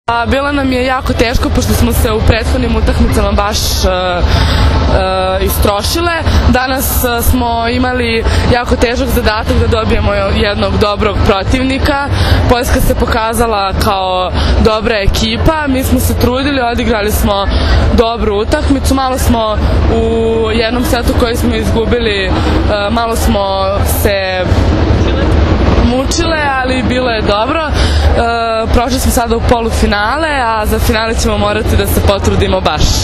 Bilo nam je jako teško pošto smo se u prethodnim utakmicama baš istrošile. Danas smo imali jako težak zadatak da dobijemo jednog dobrog protivnika. Poljska se pokazala kao dobra ekipa, mi smo se trudili, odigrali smo dobru utakmicu, malo smo u jednom setu koji smo izgubili, malo smo se mučile, ali bilo je dobro. Prošli smo sada u polufinale, a za finale ćemo morati da se potrudimo baš.